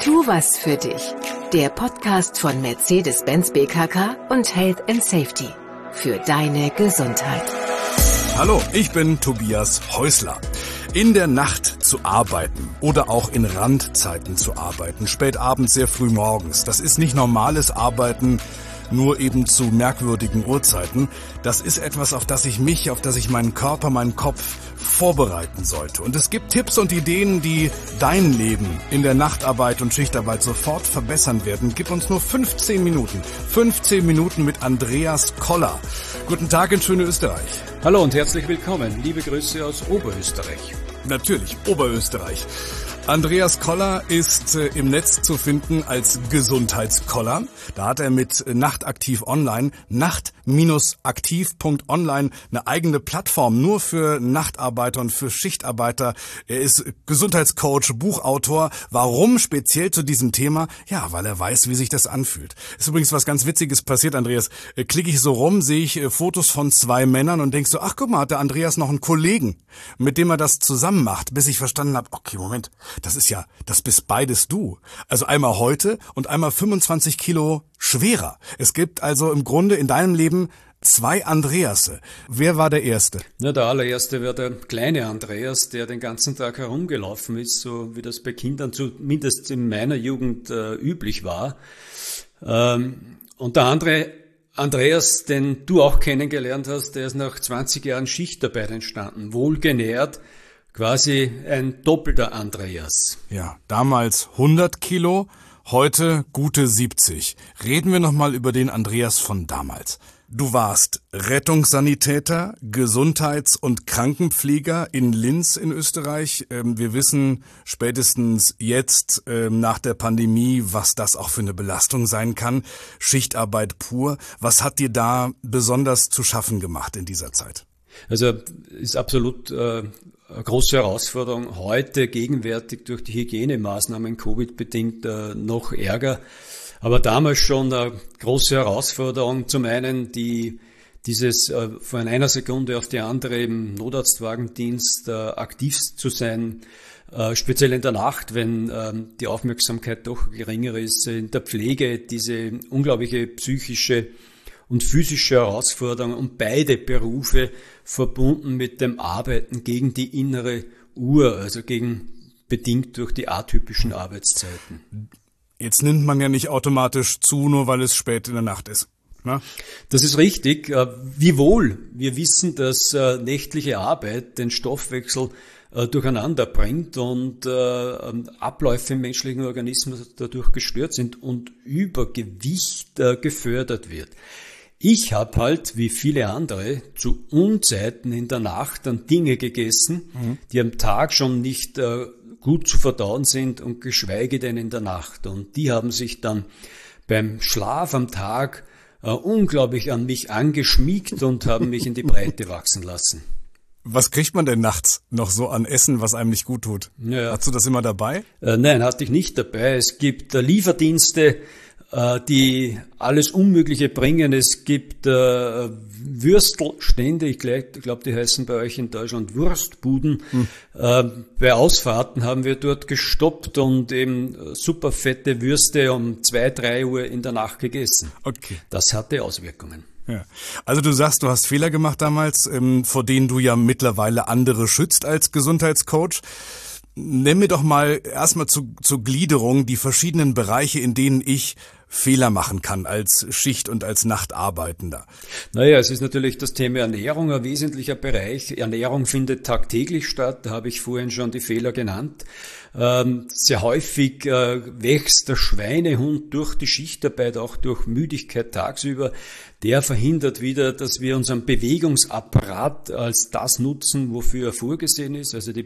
Tu was für dich. Der Podcast von Mercedes-Benz BKK und Health & Safety. Für deine Gesundheit. Hallo, ich bin Tobias Häusler. In der Nacht zu arbeiten oder auch in Randzeiten zu arbeiten, spät abends, sehr früh morgens, das ist nicht normales Arbeiten, nur eben zu merkwürdigen Uhrzeiten. Das ist etwas, auf das ich meinen Körper, meinen Kopf vorbereiten sollte. Und es gibt Tipps und Ideen, die dein Leben in der Nachtarbeit und Schichtarbeit sofort verbessern werden. Gib uns nur 15 Minuten. 15 Minuten mit Andreas Koller. Guten Tag in schöne Österreich. Hallo und herzlich willkommen. Liebe Grüße aus Oberösterreich. Natürlich, Oberösterreich. Andreas Koller ist im Netz zu finden als Gesundheitskoller. Da hat er mit Nachtaktiv Online, nacht-aktiv.online, eine eigene Plattform nur für Nachtarbeiter und für Schichtarbeiter. Er ist Gesundheitscoach, Buchautor. Warum speziell zu diesem Thema? Ja, weil er weiß, wie sich das anfühlt. Ist übrigens was ganz Witziges passiert, Andreas. Klicke ich so rum, sehe ich Fotos von zwei Männern und denk so, ach guck mal, hat der Andreas noch einen Kollegen, mit dem er das zusammen macht, bis ich verstanden habe, okay, Moment, das bist beides du. Also einmal heute und einmal 25 Kilo schwerer. Es gibt also im Grunde in deinem Leben zwei Andreasse. Wer war der Erste? Na, der allererste war der kleine Andreas, der den ganzen Tag herumgelaufen ist, so wie das bei Kindern zumindest in meiner Jugend üblich war. Und der andere Andreas, den du auch kennengelernt hast, der ist nach 20 Jahren Schichtarbeit entstanden, wohlgenährt, quasi ein doppelter Andreas. Ja, damals 100 Kilo, heute gute 70. Reden wir nochmal über den Andreas von damals. Du warst Rettungssanitäter, Gesundheits- und Krankenpfleger in Linz in Österreich. Wir wissen spätestens jetzt nach der Pandemie, was das auch für eine Belastung sein kann. Schichtarbeit pur. Was hat dir da besonders zu schaffen gemacht in dieser Zeit? Also ist absolut eine große Herausforderung. Heute gegenwärtig durch die Hygienemaßnahmen Covid-bedingt noch ärger. Aber damals schon eine große Herausforderung. Zum einen dieses von einer Sekunde auf die andere im Notarztwagendienst aktiv zu sein, speziell in der Nacht, wenn die Aufmerksamkeit doch geringer ist. In der Pflege diese unglaubliche psychische und physische Herausforderung und beide Berufe verbunden mit dem Arbeiten gegen die innere Uhr, also bedingt durch die atypischen Arbeitszeiten. Jetzt nimmt man ja nicht automatisch zu, nur weil es spät in der Nacht ist. Na? Das ist richtig. Wiewohl wir wissen, dass nächtliche Arbeit den Stoffwechsel durcheinander bringt und Abläufe im menschlichen Organismus dadurch gestört sind und Übergewicht gefördert wird. Ich habe halt, wie viele andere, zu Unzeiten in der Nacht dann Dinge gegessen, die am Tag schon nicht gut zu verdauen sind und geschweige denn in der Nacht. Und die haben sich dann beim Schlaf am Tag unglaublich an mich angeschmiegt und haben mich in die Breite wachsen lassen. Was kriegt man denn nachts noch so an Essen, was einem nicht gut tut? Ja. Hast du das immer dabei? Nein, hatte ich nicht dabei. Es gibt Lieferdienste, die alles Unmögliche bringen. Es gibt Würstelstände, ich glaube, die heißen bei euch in Deutschland Wurstbuden. Bei Ausfahrten haben wir dort gestoppt und eben super fette Würste um 2, 3 Uhr in der Nacht gegessen. Okay. Das hatte Auswirkungen. Ja. Also du sagst, du hast Fehler gemacht damals, vor denen du ja mittlerweile andere schützt als Gesundheitscoach. Nenn mir doch mal erstmal zur Gliederung die verschiedenen Bereiche, in denen ich Fehler machen kann als Schicht- und als Nachtarbeitender. Naja, es ist natürlich das Thema Ernährung ein wesentlicher Bereich. Ernährung findet tagtäglich statt, da habe ich vorhin schon die Fehler genannt. Sehr häufig wächst der Schweinehund durch die Schichtarbeit, auch durch Müdigkeit tagsüber. Der verhindert wieder, dass wir unseren Bewegungsapparat als das nutzen, wofür er vorgesehen ist. Also die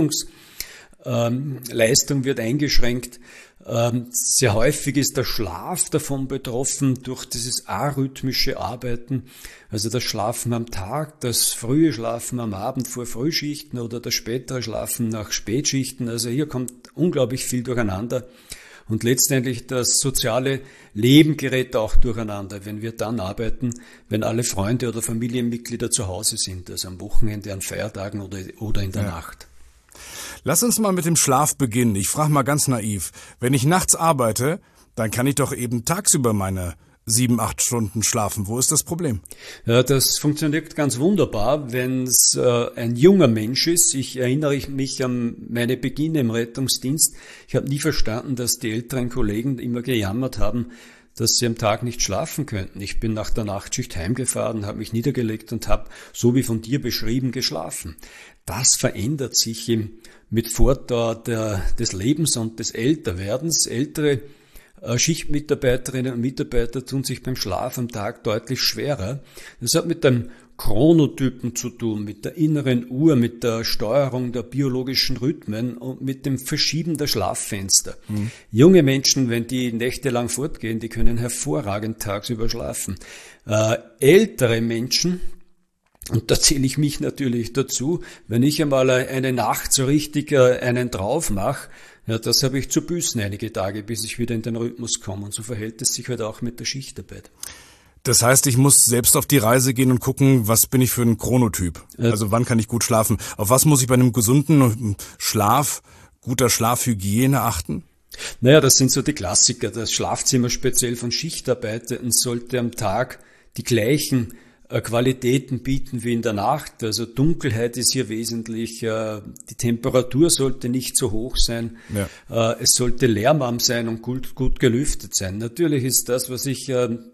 Bewegungsleistung wird eingeschränkt. Sehr häufig ist der Schlaf davon betroffen durch dieses arrhythmische Arbeiten, also das Schlafen am Tag, das frühe Schlafen am Abend vor Frühschichten oder das spätere Schlafen nach Spätschichten. Also hier kommt unglaublich viel durcheinander und letztendlich das soziale Leben gerät auch durcheinander, wenn wir dann arbeiten, wenn alle Freunde oder Familienmitglieder zu Hause sind, also am Wochenende, an Feiertagen oder in der Nacht. Lass uns mal mit dem Schlaf beginnen. Ich frage mal ganz naiv. Wenn ich nachts arbeite, dann kann ich doch eben tagsüber meine 7-8 Stunden schlafen. Wo ist das Problem? Ja, das funktioniert ganz wunderbar, wenn es ein junger Mensch ist. Ich erinnere mich an meine Beginne im Rettungsdienst. Ich habe nie verstanden, dass die älteren Kollegen immer gejammert haben, dass sie am Tag nicht schlafen könnten. Ich bin nach der Nachtschicht heimgefahren, habe mich niedergelegt und habe, so wie von dir beschrieben, geschlafen. Das verändert sich mit Fortdauer des Lebens und des Älterwerdens. Ältere Schichtmitarbeiterinnen und Mitarbeiter tun sich beim Schlaf am Tag deutlich schwerer. Das hat mit dem Chronotypen zu tun, mit der inneren Uhr, mit der Steuerung der biologischen Rhythmen und mit dem Verschieben der Schlaffenster. Junge Menschen, wenn die nächtelang fortgehen, die können hervorragend tagsüber schlafen. Ältere Menschen, und da zähle ich mich natürlich dazu, wenn ich einmal eine Nacht so richtig einen drauf mache, ja, das habe ich zu büßen einige Tage, bis ich wieder in den Rhythmus komme. Und so verhält es sich halt auch mit der Schichtarbeit. Das heißt, ich muss selbst auf die Reise gehen und gucken, was bin ich für ein Chronotyp? Also wann kann ich gut schlafen? Auf was muss ich bei einem gesunden Schlaf, guter Schlafhygiene achten? Naja, das sind so die Klassiker. Das Schlafzimmer speziell von Schichtarbeitenden sollte am Tag die gleichen Qualitäten bieten wie in der Nacht. Also Dunkelheit ist hier wesentlich, die Temperatur sollte nicht so hoch sein, ja. Es sollte lärmarm sein und gut gelüftet sein. Natürlich ist das, was ich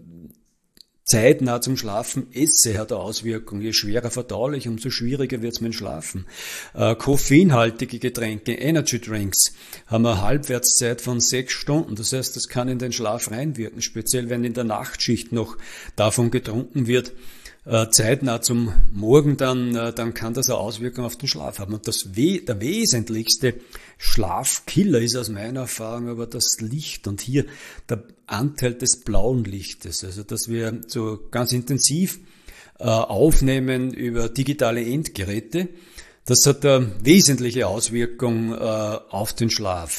zeitnah zum Schlafen esse, hat eine Auswirkung. Je schwerer verdaulich, umso schwieriger wird es mit dem Schlafen. Koffeinhaltige Getränke, Energy Drinks, haben eine Halbwertszeit von 6 Stunden. Das heißt, das kann in den Schlaf reinwirken, speziell wenn in der Nachtschicht noch davon getrunken wird. Zeitnah zum Morgen, dann kann das eine Auswirkung auf den Schlaf haben. Und der wesentlichste Schlafkiller ist aus meiner Erfahrung aber das Licht und hier der Anteil des blauen Lichtes. Also dass wir so ganz intensiv aufnehmen über digitale Endgeräte. Das hat eine wesentliche Auswirkung auf den Schlaf.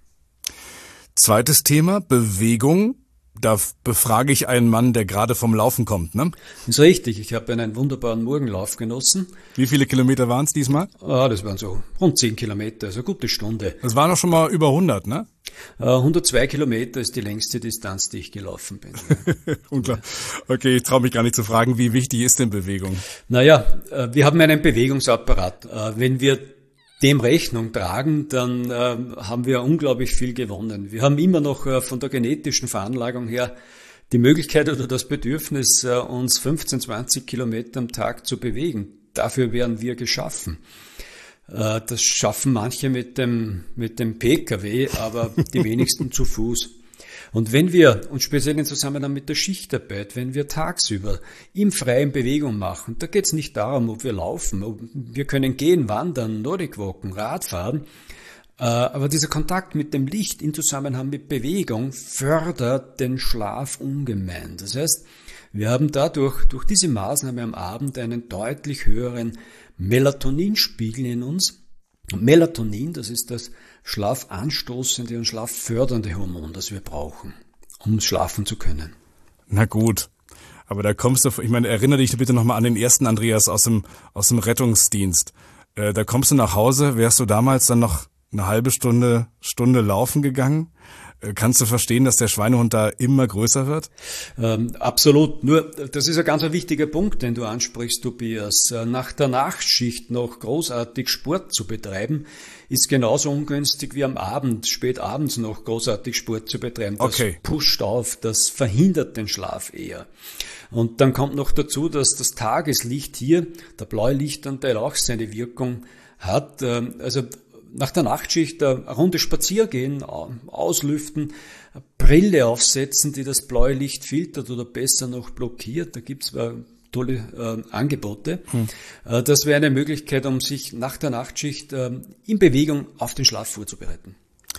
Zweites Thema, Bewegung. Da befrage ich einen Mann, der gerade vom Laufen kommt, ne? Das ist richtig. Ich habe einen wunderbaren Morgenlauf genossen. Wie viele Kilometer waren es diesmal? Das waren so rund 10 Kilometer, also eine gute Stunde. Das waren doch schon mal über 100, ne? 102 Kilometer ist die längste Distanz, die ich gelaufen bin. Unklar. Okay, ich traue mich gar nicht zu fragen, wie wichtig ist denn Bewegung? Naja, wir haben einen Bewegungsapparat. Wenn wir dem Rechnung tragen, dann haben wir unglaublich viel gewonnen. Wir haben immer noch von der genetischen Veranlagung her die Möglichkeit oder das Bedürfnis, uns 15, 20 Kilometer am Tag zu bewegen. Dafür wären wir geschaffen. Das schaffen manche mit dem PKW, aber die wenigsten zu Fuß. Und wenn wir, und speziell im Zusammenhang mit der Schichtarbeit, wenn wir tagsüber im Freien Bewegung machen, da geht es nicht darum, ob wir laufen, wir können gehen, wandern, Nordic walken, Radfahren, aber dieser Kontakt mit dem Licht in Zusammenhang mit Bewegung fördert den Schlaf ungemein. Das heißt, wir haben dadurch, durch diese Maßnahme am Abend, einen deutlich höheren Melatoninspiegel in uns. Und Melatonin, das ist das schlafanstoßende und schlaffördernde Hormon, das wir brauchen, um schlafen zu können. Na gut, aber da kommst du, ich meine, erinnere dich bitte nochmal an den ersten Andreas aus dem Rettungsdienst. Da kommst du nach Hause, wärst du damals dann noch eine halbe Stunde laufen gegangen? Kannst du verstehen, dass der Schweinehund da immer größer wird? Absolut. Nur, das ist ein ganz wichtiger Punkt, den du ansprichst, Tobias. Nach der Nachtschicht noch großartig Sport zu betreiben, ist genauso ungünstig wie am Abend, spät abends noch großartig Sport zu betreiben. Das pusht auf, das verhindert den Schlaf eher. Und dann kommt noch dazu, dass das Tageslicht hier, der blaue Lichtanteil, auch seine Wirkung hat. Also nach der Nachtschicht eine Runde spazieren, auslüften, Brille aufsetzen, die das blaue Licht filtert oder besser noch blockiert. Da gibt's tolle Angebote. Das wäre eine Möglichkeit, um sich nach der Nachtschicht in Bewegung auf den Schlaf vorzubereiten.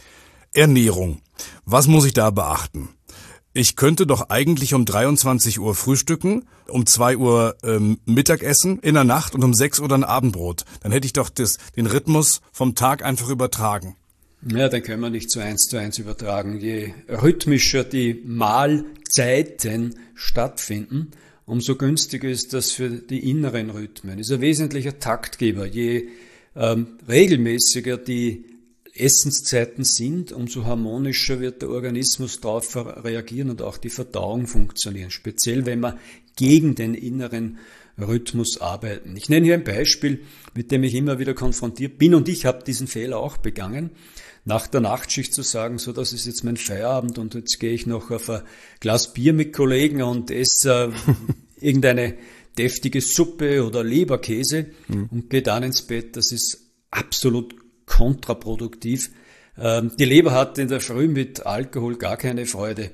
Ernährung. Was muss ich da beachten? Ich könnte doch eigentlich um 23 Uhr frühstücken, um 2 Uhr Mittagessen in der Nacht und um 6 Uhr dann Abendbrot. Dann hätte ich doch den Rhythmus vom Tag einfach übertragen. Ja, den können wir nicht so 1:1 übertragen. Je rhythmischer die Mahlzeiten stattfinden, umso günstiger ist das für die inneren Rhythmen. Ist ein wesentlicher Taktgeber. Je regelmäßiger die Essenszeiten sind, umso harmonischer wird der Organismus darauf reagieren und auch die Verdauung funktionieren, speziell wenn wir gegen den inneren Rhythmus arbeiten. Ich nenne hier ein Beispiel, mit dem ich immer wieder konfrontiert bin, und ich habe diesen Fehler auch begangen, nach der Nachtschicht zu sagen, so, das ist jetzt mein Feierabend und jetzt gehe ich noch auf ein Glas Bier mit Kollegen und esse irgendeine deftige Suppe oder Leberkäse und gehe dann ins Bett. Das ist absolut kontraproduktiv. Die Leber hat in der Früh mit Alkohol gar keine Freude.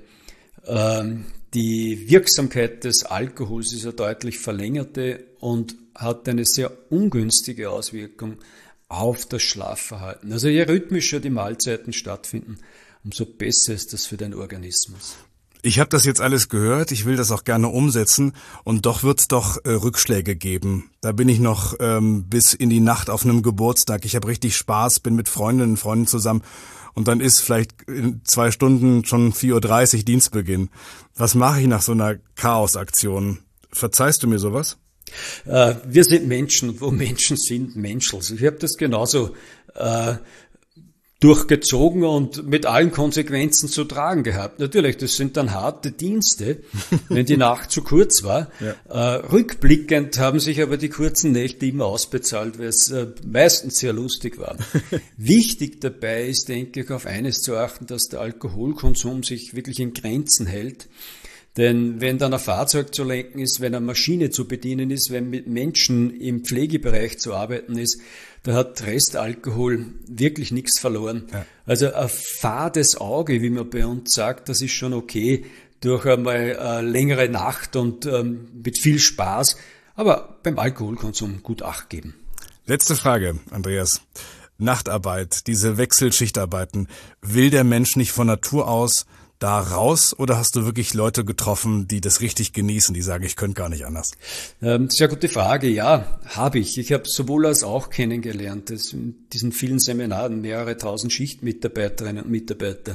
Die Wirksamkeit des Alkohols ist eine deutlich verlängerte und hat eine sehr ungünstige Auswirkung auf das Schlafverhalten. Also je rhythmischer die Mahlzeiten stattfinden, umso besser ist das für den Organismus. Ich habe das jetzt alles gehört, ich will das auch gerne umsetzen und doch wird's doch Rückschläge geben. Da bin ich noch bis in die Nacht auf einem Geburtstag. Ich habe richtig Spaß, bin mit Freundinnen und Freunden zusammen und dann ist vielleicht in 2 Stunden schon 4:30 Uhr Dienstbeginn. Was mache ich nach so einer Chaosaktion? Verzeihst du mir sowas? Wir sind Menschen und wo Menschen sind, Menschels. Ich habe das genauso durchgezogen und mit allen Konsequenzen zu tragen gehabt. Natürlich, das sind dann harte Dienste, wenn die Nacht zu kurz war. Ja. Rückblickend haben sich aber die kurzen Nächte immer ausbezahlt, weil es meistens sehr lustig war. Wichtig dabei ist, denke ich, auf eines zu achten, dass der Alkoholkonsum sich wirklich in Grenzen hält. Denn wenn dann ein Fahrzeug zu lenken ist, wenn eine Maschine zu bedienen ist, wenn mit Menschen im Pflegebereich zu arbeiten ist, da hat Restalkohol wirklich nichts verloren. Ja. Also ein fades Auge, wie man bei uns sagt, das ist schon okay, durch einmal eine längere Nacht und mit viel Spaß, aber beim Alkoholkonsum gut Acht geben. Letzte Frage, Andreas. Nachtarbeit, diese Wechselschichtarbeiten, will der Mensch nicht von Natur aus da raus oder hast du wirklich Leute getroffen, die das richtig genießen, die sagen, ich könnte gar nicht anders? Sehr gute Frage. Ja, habe ich. Ich habe sowohl als auch kennengelernt. In diesen vielen Seminaren mehrere tausend Schichtmitarbeiterinnen und Mitarbeiter.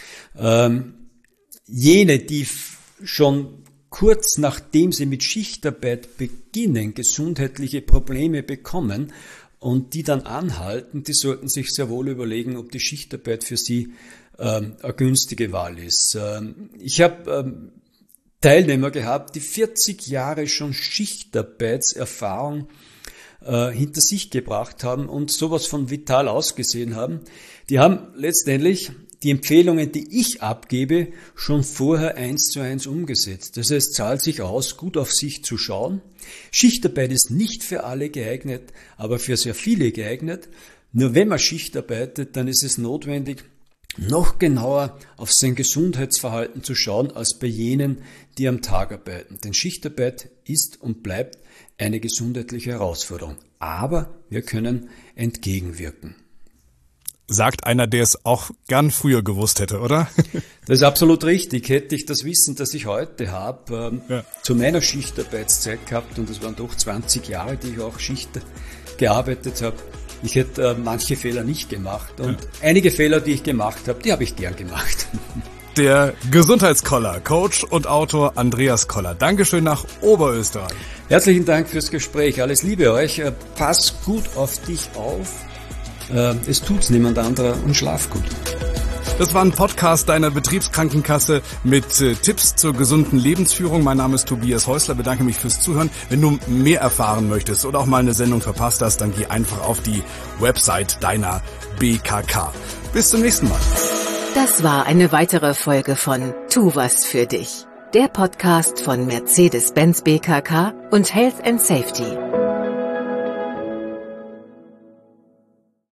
Jene, die schon kurz nachdem sie mit Schichtarbeit beginnen, gesundheitliche Probleme bekommen und die dann anhalten, die sollten sich sehr wohl überlegen, ob die Schichtarbeit für sie eine günstige Wahl ist. Ich habe Teilnehmer gehabt, die 40 Jahre schon Schichtarbeitserfahrung hinter sich gebracht haben und sowas von vital ausgesehen haben. Die haben letztendlich die Empfehlungen, die ich abgebe, schon vorher 1:1 umgesetzt. Das heißt, es zahlt sich aus, gut auf sich zu schauen. Schichtarbeit ist nicht für alle geeignet, aber für sehr viele geeignet. Nur wenn man Schicht arbeitet, dann ist es notwendig, noch genauer auf sein Gesundheitsverhalten zu schauen, als bei jenen, die am Tag arbeiten. Denn Schichtarbeit ist und bleibt eine gesundheitliche Herausforderung. Aber wir können entgegenwirken. Sagt einer, der es auch gern früher gewusst hätte, oder? Das ist absolut richtig. Hätte ich das Wissen, das ich heute habe, zu meiner Schichtarbeitszeit gehabt, und das waren doch 20 Jahre, die ich auch Schicht gearbeitet habe, ich hätte manche Fehler nicht gemacht. Und einige Fehler, die ich gemacht habe, die habe ich gern gemacht. Der Gesundheitskoller, Coach und Autor Andreas Koller. Dankeschön nach Oberösterreich. Herzlichen Dank fürs Gespräch. Alles Liebe euch. Pass gut auf dich auf. Es tut's niemand anderer und schlaf gut. Das war ein Podcast deiner Betriebskrankenkasse mit Tipps zur gesunden Lebensführung. Mein Name ist Tobias Häusler, bedanke mich fürs Zuhören. Wenn du mehr erfahren möchtest oder auch mal eine Sendung verpasst hast, dann geh einfach auf die Website deiner BKK. Bis zum nächsten Mal. Das war eine weitere Folge von Tu was für dich, der Podcast von Mercedes-Benz BKK und Health & Safety.